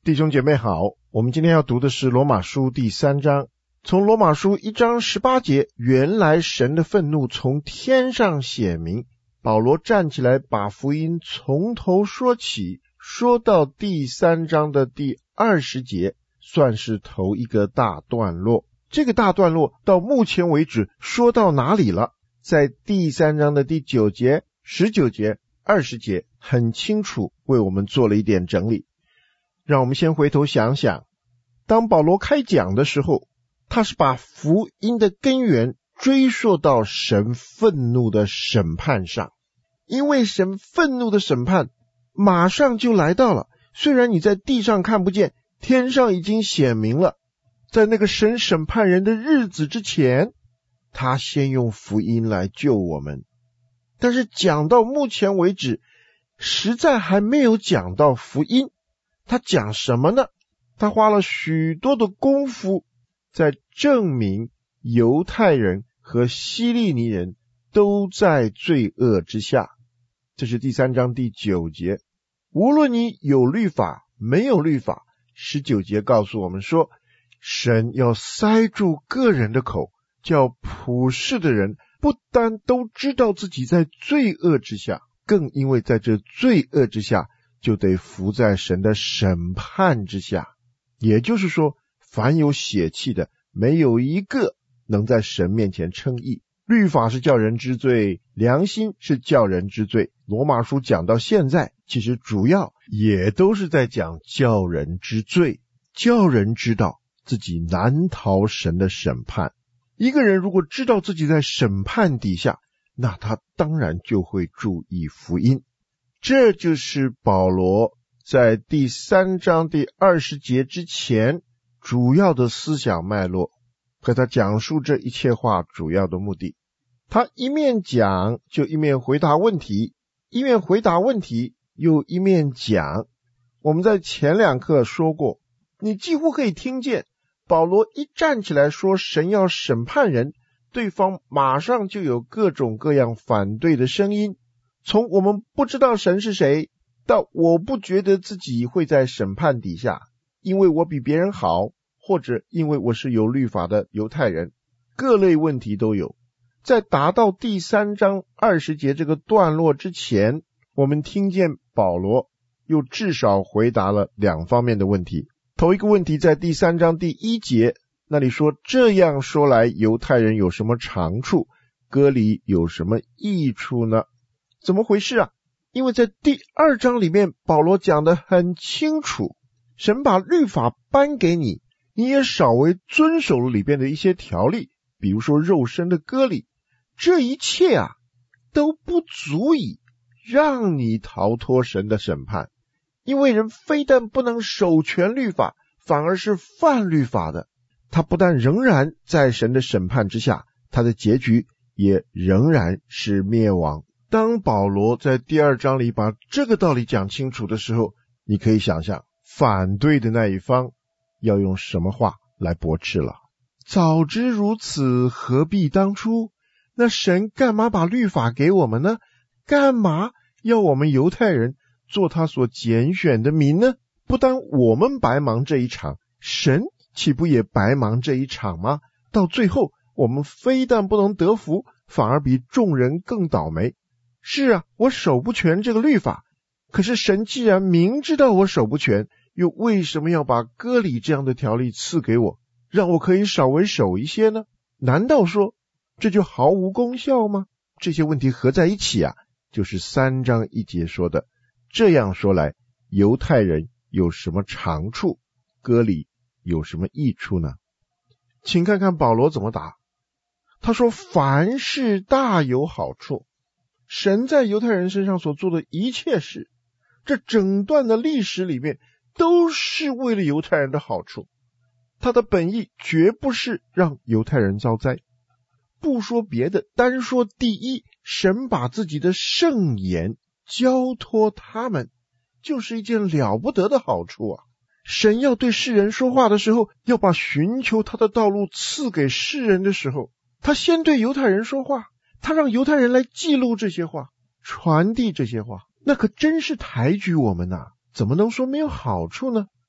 弟兄姐妹好，我们今天要读的是罗马书第3章。从罗马书1章18节，原来神的愤怒从天上显明，保罗站起来把福音从头说起，说到第3章的第20节，算是头一个大段落。这个大段落到目前为止说到哪里了？在第3章的第9节、19节、20节很清楚为我们做了一点整理。让我们先回头想想，当保罗开讲的时候，他是把福音的根源追溯到神愤怒的审判上。因为神愤怒的审判马上就来到了，虽然你在地上看不见，天上已经显明了。在那个神审判人的日子之前，他先用福音来救我们。但是讲到目前为止，实在还没有讲到福音。他讲什么呢？他花了许多的功夫在证明犹太人和希利尼人都在罪恶之下。这是第3章第9节。无论你有律法没有律法，19节告诉我们说，神要塞住个人的口，叫普世的人不单都知道自己在罪恶之下，更因为在这罪恶之下就得服在神的审判之下。也就是说，凡有血气的，没有一个能在神面前称义。律法是叫人知罪，良心是叫人知罪。罗马书讲到现在，其实主要也都是在讲叫人知罪，叫人知道自己难逃神的审判。一个人如果知道自己在审判底下，那他当然就会注意福音。这就是保罗在第3章第20节之前主要的思想脉络和他讲述这一切话主要的目的。他一面讲就一面回答问题，一面回答问题又一面讲。我们在前2课说过，你几乎可以听见保罗一站起来说神要审判人，对方马上就有各种各样反对的声音。从我们不知道神是谁，到我不觉得自己会在审判底下，因为我比别人好，或者因为我是有律法的犹太人，各类问题都有。在达到第3章20节这个段落之前，我们听见保罗又至少回答了2方面的问题。头一个问题在第3章第1节，那里说，这样说来，犹太人有什么长处，割礼有什么益处呢？怎么回事啊？因为在第2章里面，保罗讲得很清楚，神把律法颁给你，你也稍微遵守了里边的一些条例，比如说肉身的割礼，这一切啊都不足以让你逃脱神的审判。因为人非但不能守全律法，反而是犯律法的，他不但仍然在神的审判之下，他的结局也仍然是灭亡。当保罗在第2章里把这个道理讲清楚的时候，你可以想象反对的那一方要用什么话来驳斥了。早知如此，何必当初？那神干嘛把律法给我们呢？干嘛要我们犹太人做他所拣选的民呢？不但我们白忙这一场，神岂不也白忙这一场吗？到最后我们非但不能得福，反而比众人更倒霉。是啊，我守不全这个律法，可是神既然明知道我守不全，又为什么要把割礼这样的条例赐给我，让我可以稍微守一些呢？难道说这就毫无功效吗？这些问题合在一起啊，就是3章1节说的，这样说来，犹太人有什么长处，割礼有什么益处呢？请看看保罗怎么答。他说，凡事大有好处。神在犹太人身上所做的一切事，这整段的历史里面都是为了犹太人的好处，他的本意绝不是让犹太人遭灾。不说别的，单说第一，神把自己的圣言交托他们，就是一件了不得的好处啊。神要对世人说话的时候，要把寻求他的道路赐给世人的时候，他先对犹太人说话，他让犹太人来记录这些话，传递这些话，那可真是抬举我们啊，怎么能说没有好处呢？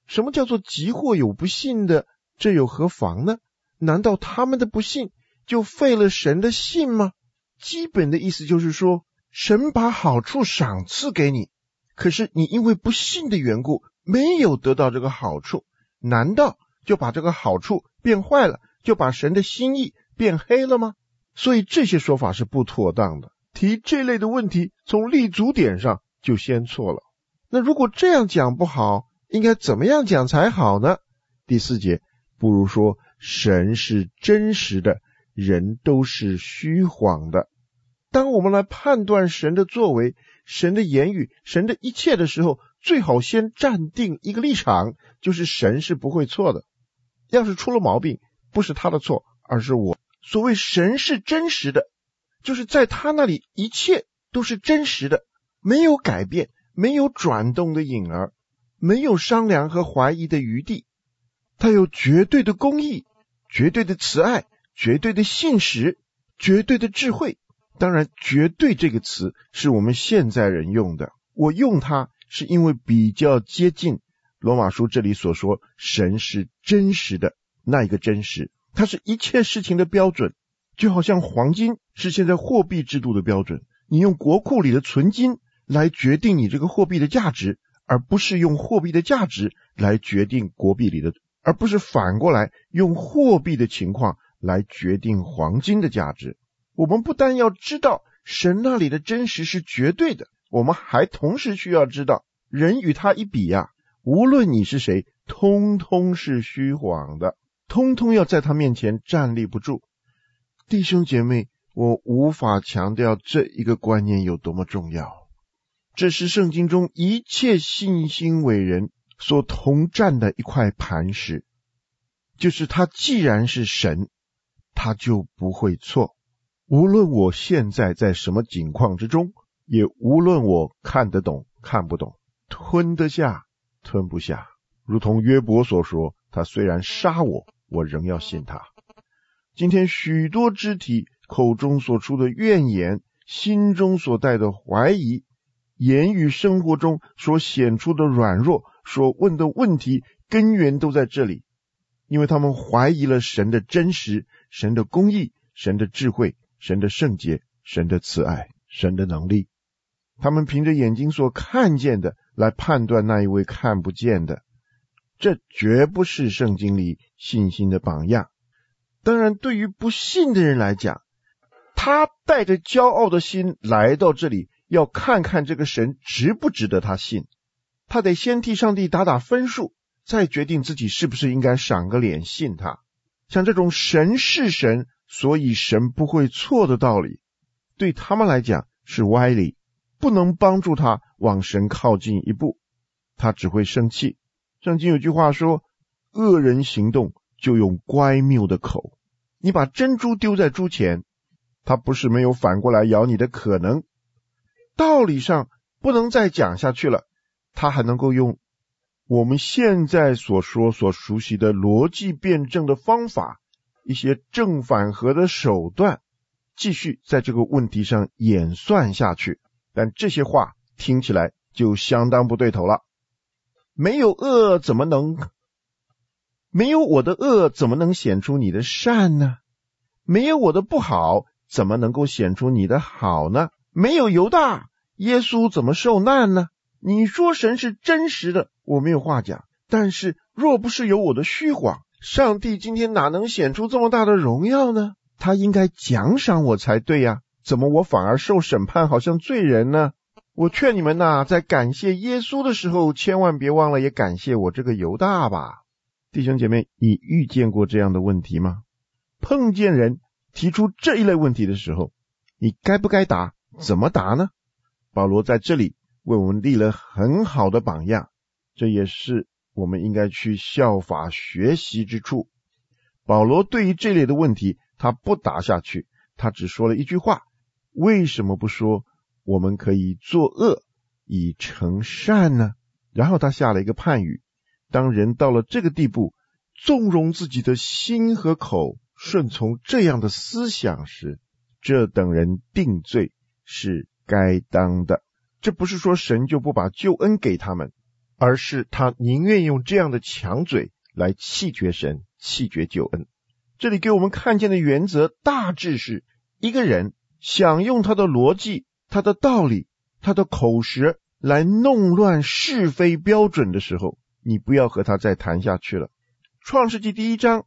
什么叫做即或有不信的，这有何妨呢？难道他们的不信就废了神的信吗？基本的意思就是说，神把好处赏赐给你，可是你因为不信的缘故没有得到这个好处，难道就把这个好处变坏了，就把神的心意变黑了吗？所以这些说法是不妥当的，提这类的问题从立足点上就先错了。那如果这样讲不好，应该怎么样讲才好呢？第4节，不如说神是真实的，人都是虚谎的。当我们来判断神的作为、神的言语、神的一切的时候，最好先站定一个立场，就是神是不会错的。要是出了毛病，不是他的错，而是我。所谓神是真实的，就是在他那里一切都是真实的，没有改变，没有转动的影儿，没有商量和怀疑的余地。他有绝对的公义，绝对的慈爱，绝对的信实，绝对的智慧。当然，绝对这个词是我们现在人用的，我用它是因为比较接近罗马书这里所说神是真实的那一个真实，它是一切事情的标准，就好像黄金是现在货币制度的标准，你用国库里的存金来决定你这个货币的价值，而不是用货币的价值来决定国币里的，而不是反过来用货币的情况来决定黄金的价值。我们不但要知道神那里的真实是绝对的，我们还同时需要知道人与他一比啊，无论你是谁，通通是虚谎的，通通要在他面前站立不住。弟兄姐妹，我无法强调这一个观念有多么重要。这是圣经中一切信心伟人所同占的一块磐石，就是他既然是神，他就不会错。无论我现在在什么境况之中，也无论我看得懂看不懂，吞得下吞不下，如同约伯所说，他虽然杀我，我仍要信他。今天许多肢体口中所出的怨言，心中所带的怀疑，言语生活中所显出的软弱，所问的问题，根源都在这里，因为他们怀疑了神的真实，神的公义，神的智慧，神的圣洁，神的慈爱，神的能力。他们凭着眼睛所看见的来判断那一位看不见的，这绝不是圣经里信心的榜样。当然，对于不信的人来讲，他带着骄傲的心来到这里，要看看这个神值不值得他信。他得先替上帝打打分数，再决定自己是不是应该赏个脸信他。像这种神是神，所以神不会错的道理，对他们来讲是歪理，不能帮助他往神靠近一步，他只会生气。圣经有句话说，恶人行动就用乖谬的口。你把珍珠丢在猪前，它不是没有反过来咬你的可能。道理上不能再讲下去了，他还能够用我们现在所说所熟悉的逻辑辩证的方法，一些正反合的手段，继续在这个问题上演算下去。但这些话听起来就相当不对头了。没有我的恶怎么能显出你的善呢？没有我的不好怎么能够显出你的好呢？没有犹大，耶稣怎么受难呢？你说神是真实的，我没有话讲，但是若不是有我的虚谎，上帝今天哪能显出这么大的荣耀呢？他应该奖赏我才对呀，怎么我反而受审判，好像罪人呢？我劝你们呐，在感谢耶稣的时候，千万别忘了也感谢我这个犹大吧。弟兄姐妹，你遇见过这样的问题吗？碰见人提出这一类问题的时候，你该不该答？怎么答呢？保罗在这里为我们立了很好的榜样，这也是我们应该去效法学习之处。保罗对于这类的问题，他不答下去，他只说了一句话，为什么不说我们可以作恶以成善呢？然后他下了一个判语，当人到了这个地步，纵容自己的心和口顺从这样的思想时，这等人定罪是该当的。这不是说神就不把救恩给他们， 而是他宁愿用这样的强嘴来弃绝神，弃绝救恩。这里给我们看见的原则大致是，一个人想用他的逻辑、他的道理、他的口舌来弄乱是非标准的时候，你不要和他再谈下去了。创世纪第1章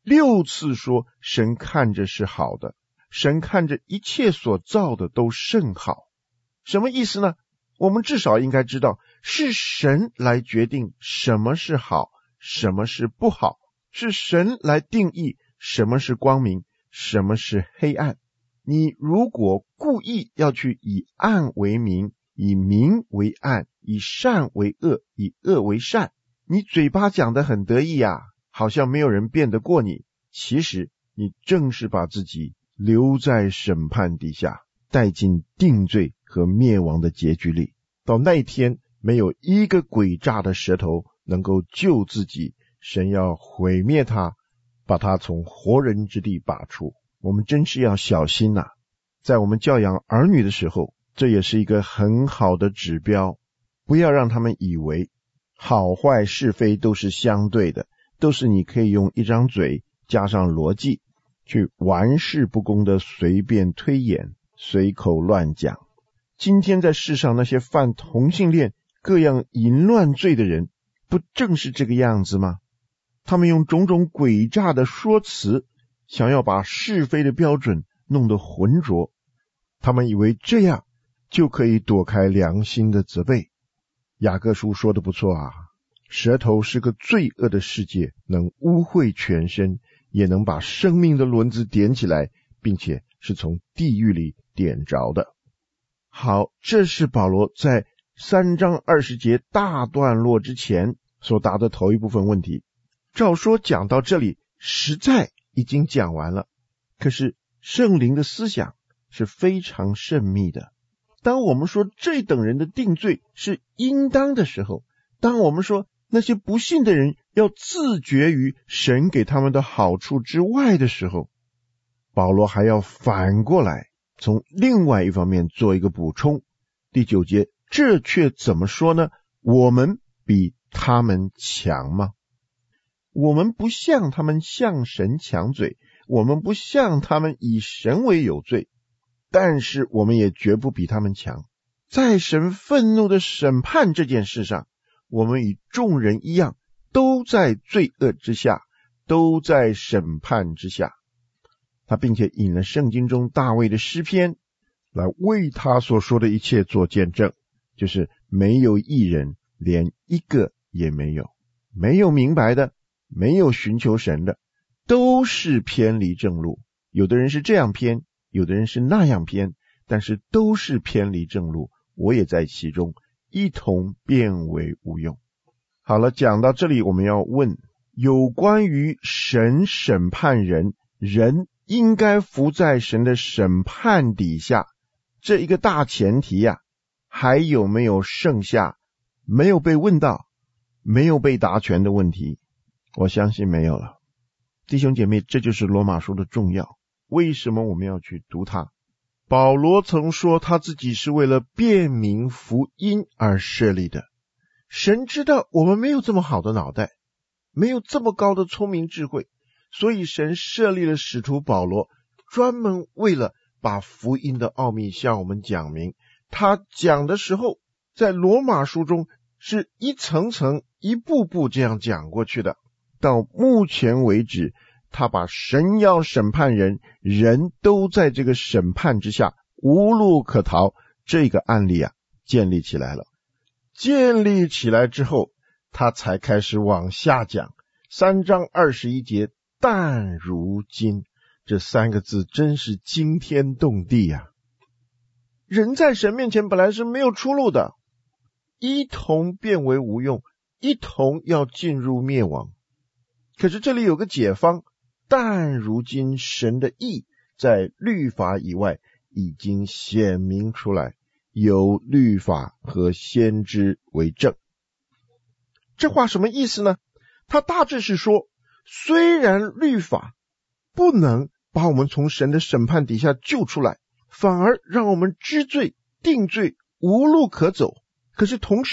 6次说神看着是好的，神看着一切所造的都甚好。什么意思呢？我们至少应该知道，是神来决定什么是好，什么是不好，是神来定义什么是光明，什么是黑暗。你如果故意要去以暗为明，以明为暗，以善为恶，以恶为善，你嘴巴讲得很得意啊，好像没有人辩得过你，其实你正是把自己留在审判底下，带进定罪和灭亡的结局里。到那一天，没有一个诡诈的舌头能够救自己，神要毁灭他，把他从活人之地拔出。我们真是要小心啊，在我们教养儿女的时候，这也是一个很好的指标，不要让他们以为好坏是非都是相对的，都是你可以用一张嘴加上逻辑去玩世不恭的随便推演，随口乱讲。今天在世上那些犯同性恋各样淫乱罪的人，不正是这个样子吗？他们用种种诡诈的说辞，想要把是非的标准弄得浑浊，他们以为这样就可以躲开良心的责备。雅各书说得不错啊，舌头是个罪恶的世界，能污秽全身，也能把生命的轮子点起来，并且是从地狱里点着的。好，这是保罗在3章20节大段落之前所答的头一部分问题。照说讲到这里实在已经讲完了，可是圣灵的思想是非常慎密的。当我们说这等人的定罪是应当的时候，当我们说那些不信的人要自觉于神给他们的好处之外的时候，保罗还要反过来从另外一方面做一个补充。第9节，这却怎么说呢？我们比他们强吗？我们不像他们向神抢嘴，我们不像他们以神为有罪，但是我们也绝不比他们强。在神愤怒的审判这件事上，我们与众人一样，都在罪恶之下，都在审判之下。他并且引了圣经中大卫的诗篇来为他所说的一切做见证，就是没有义人，连一个也没有，没有明白的，没有寻求神的，都是偏离正路。有的人是这样偏，有的人是那样偏，但是都是偏离正路，我也在其中，一同变为无用。好了，讲到这里，我们要问有关于神审判人，人应该服在神的审判底下，这一个大前提啊，还有没有剩下没有被问到，没有被答全的问题？我相信没有了。弟兄姐妹，这就是罗马书的重要。为什么我们要去读它？保罗曾说他自己是为了辨明福音而设立的。神知道我们没有这么好的脑袋，没有这么高的聪明智慧，所以神设立了使徒保罗，专门为了把福音的奥秘向我们讲明。他讲的时候，在罗马书中是一层层一步步这样讲过去的。到目前为止，他把神要审判人，人都在这个审判之下，无路可逃，这个案例啊建立起来了。建立起来之后，他才开始往下讲。3章21节，但如今，这3个字真是惊天动地啊！人在神面前本来是没有出路的，一同变为无用，一同要进入灭亡。可是这里有个解方，但如今神的义在律法以外已经显明出来，有律法和先知为证。这话什么意思呢？它大致是说，虽然律法不能把我们从神的审判底下救出来，反而让我们知罪定罪无路可走，可是同时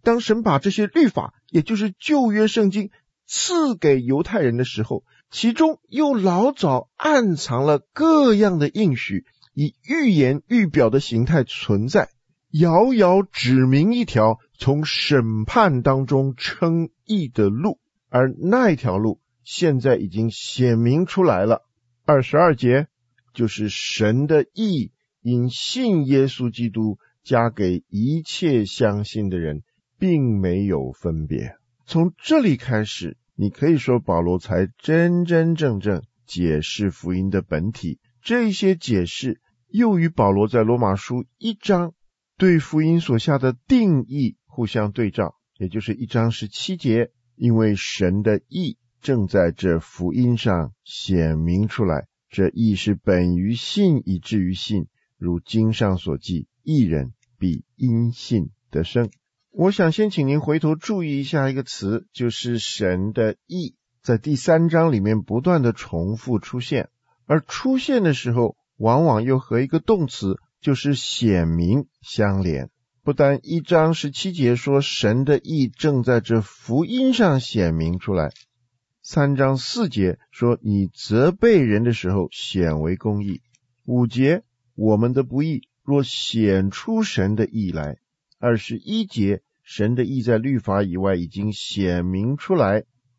当神把这些律法，也就是旧约圣经赐给犹太人的时候，其中又老早暗藏了各样的应许，以预言预表的形态存在，遥遥指明一条从审判当中称义的路，而那一条路现在已经显明出来了。22节就是神的义因信耶稣基督加给一切相信的人，并没有分别。从这里开始，你可以说保罗才真真正正解释福音的本体。这些解释又与保罗在罗马书1章对福音所下的定义互相对照，也就是1章17节，因为神的义正在这福音上显明出来，这义是本于信以至于信，如经上所记，义人必因信得生。我想先请您回头注意一下一个词，就是神的义，在第3章里面不断的重复出现，而出现的时候往往又和一个动词，就是显明相连。不但1章17节说神的义正在这福音上显明出来，3章4节说你责备人的时候显为公义，5节我们的不义若显出神的义来，21节神的义在律法以外已经显明出来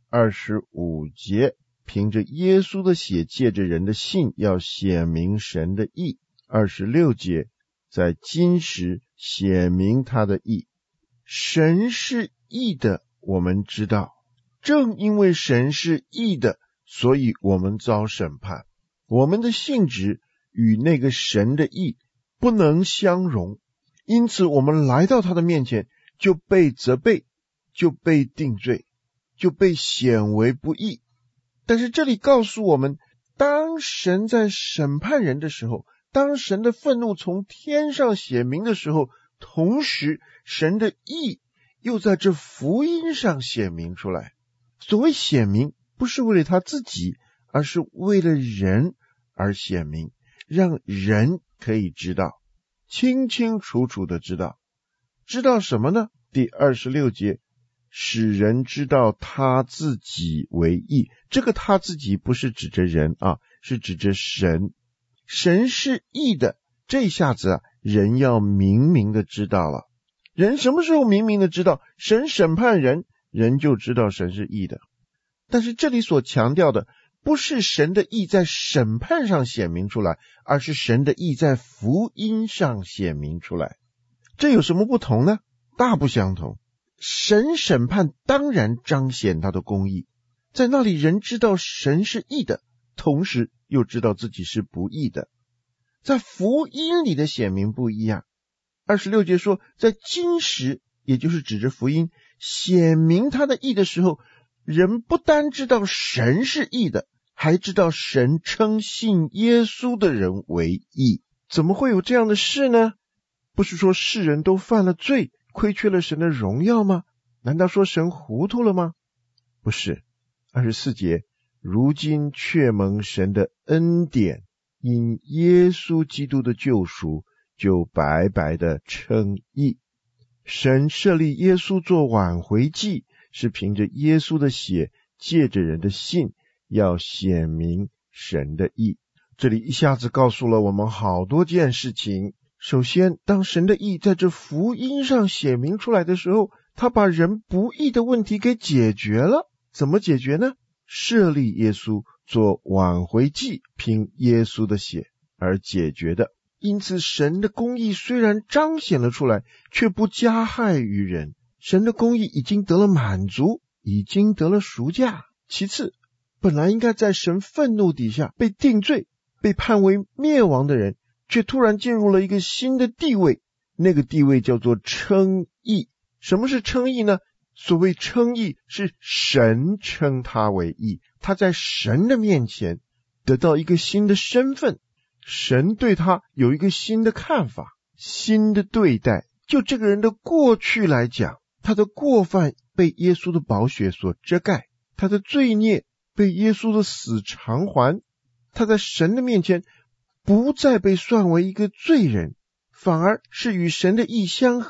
，25节凭着耶稣的血借着人的信要显明神的义，26节在今时显明他的义。神是义的，我们知道，正因为神是义的，所以我们遭审判。我们的性质与那个神的义不能相容，因此我们来到他的面前就被责备，就被定罪，就被显为不义。但是这里告诉我们，当神在审判人的时候，当神的愤怒从天上显明的时候，同时神的义又在这福音上显明出来。所谓显明，不是为了他自己，而是为了人而显明，让人可以知道，清清楚楚的知道。知道什么呢？第26节，使人知道他自己为义。这个他自己不是指着人啊，是指着神。神是义的，这下子人要明明的知道了。人什么时候明明的知道？神审判人，人就知道神是义的。但是这里所强调的不是神的义在审判上显明出来，而是神的义在福音上显明出来。这有什么不同呢？大不相同。神审判当然彰显他的公义，在那里人知道神是义的，同时又知道自己是不义的。在福音里的显明不一样。26节说，在今时，也就是指着福音显明他的义的时候，人不单知道神是义的，还知道神称信耶稣的人为义。怎么会有这样的事呢？不是说世人都犯了罪，亏缺了神的荣耀吗？难道说神糊涂了吗？不是。24节，如今却蒙神的恩典，因耶稣基督的救赎，就白白的称义。神设立耶稣做挽回祭，是凭着耶稣的血，借着人的信，要显明神的义。这里一下子告诉了我们好多件事情。首先，当神的义在这福音上显明出来的时候，他把人不义的问题给解决了。怎么解决呢？设立耶稣做挽回祭，凭耶稣的血而解决的。因此神的公义虽然彰显了出来，却不加害于人。神的公义已经得了满足，已经得了赎价。其次，本来应该在神愤怒底下被定罪，被判为灭亡的人，却突然进入了一个新的地位，那个地位叫做称义。什么是称义呢？所谓称义，是神称他为义，他在神的面前得到一个新的身份，神对他有一个新的看法，新的对待。就这个人的过去来讲，他的过犯被耶稣的宝血所遮盖，他的罪孽被耶稣的死偿还，他在神的面前不再被算为一个罪人，反而是与神的义相合，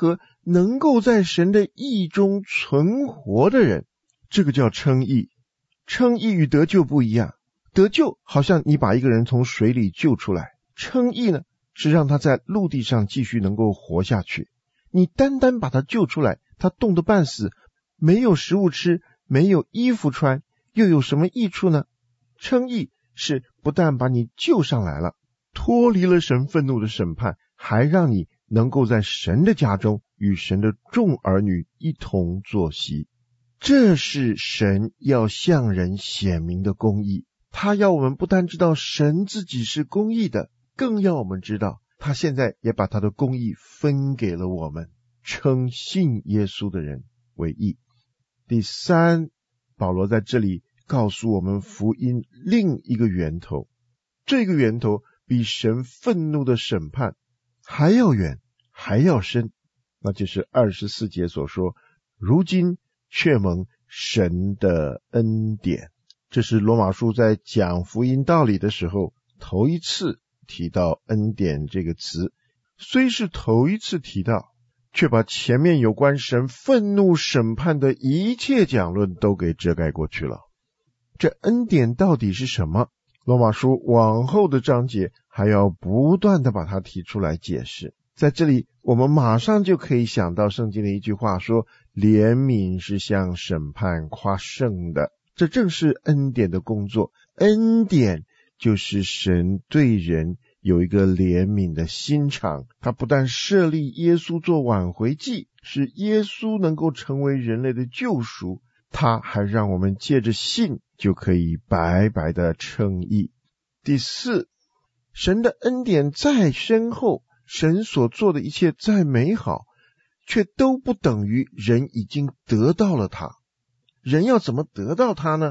能够在神的义中存活的人，这个叫称义。称义与得救不一样，得救好像你把一个人从水里救出来，称义呢是让他在陆地上继续能够活下去。你单单把他救出来，他冻得半死，没有食物吃，没有衣服穿，又有什么益处呢？称义是不但把你救上来了，脱离了神愤怒的审判，还让你能够在神的家中与神的众儿女一同坐席。这是神要向人显明的公义，他要我们不但知道神自己是公义的，更要我们知道他现在也把他的公义分给了我们，称信耶稣的人为义。第三，保罗在这里告诉我们福音另一个源头，这个源头比神愤怒的审判还要远还要深，那就是24节所说，如今却蒙神的恩典。这是罗马书在讲福音道理的时候头一次提到恩典这个词，虽是头一次提到，却把前面有关神愤怒审判的一切讲论都给遮盖过去了。这恩典到底是什么？罗马书往后的章节还要不断的把它提出来解释。在这里我们马上就可以想到圣经的一句话说，怜悯是向审判夸胜的。这正是恩典的工作，恩典就是神对人有一个怜悯的心肠，他不但设立耶稣做挽回祭，使耶稣能够成为人类的救赎，他还让我们借着信就可以白白的称义。第四，神的恩典再深厚，神所做的一切再美好，却都不等于人已经得到了它。人要怎么得到它呢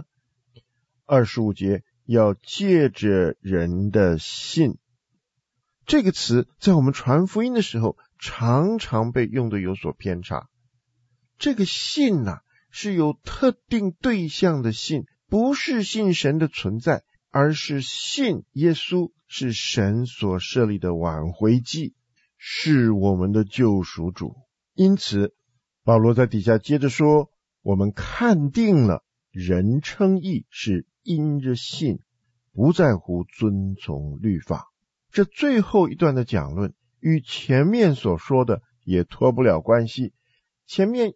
？25节，要借着人的信。这个词在我们传福音的时候常常被用的有所偏差。这个信是有特定对象的信，不是信神的存在，而是信耶稣是神所设立的挽回祭，是我们的救赎主。因此保罗在底下接着说，我们看定了人称义是因着信，不在乎遵从律法。这最后一段的讲论与前面所说的也脱不了关系。前面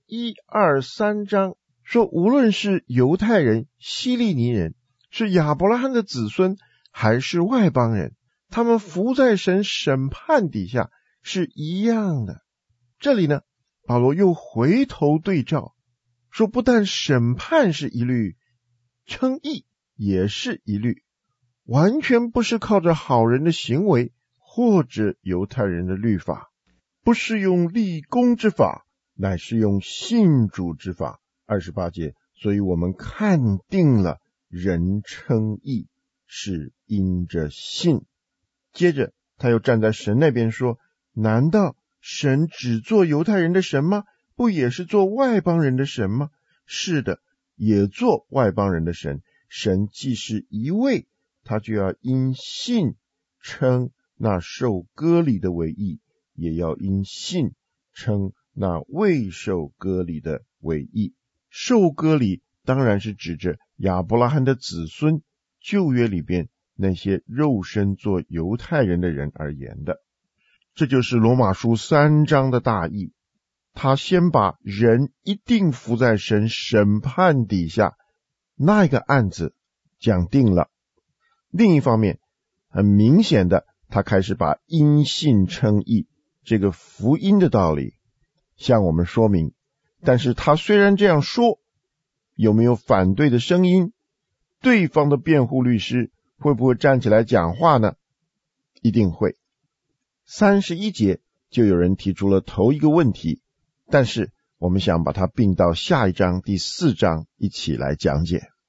1、2、3章说，无论是犹太人、希利尼人，是亚伯拉罕的子孙，还是外邦人，他们服在神审判底下是一样的。这里呢，保罗又回头对照，说不但审判是一律，称义也是一律，完全不是靠着好人的行为或者犹太人的律法，不是用立功之法，乃是用信主之法。28节，所以我们看定了人称义是因着信。接着他又站在神那边说，难道神只做犹太人的神吗？不也是做外邦人的神吗？是的，也做外邦人的神。神既是一位，他就要因信称那受割礼的为义，也要因信称那未受割礼的为义。受割礼当然是指着亚伯拉罕的子孙，旧约里边那些肉身做犹太人的人而言的。这就是罗马书3章的大意，他先把人一定服在神审判底下那个案子讲定了。另一方面，很明显的，他开始把因信称义这个福音的道理向我们说明。但是他虽然这样说，有没有反对的声音？对方的辩护律师会不会站起来讲话呢？一定会。31节就有人提出了头一个问题，但是我们想把它并到下一章第4章一起来讲解。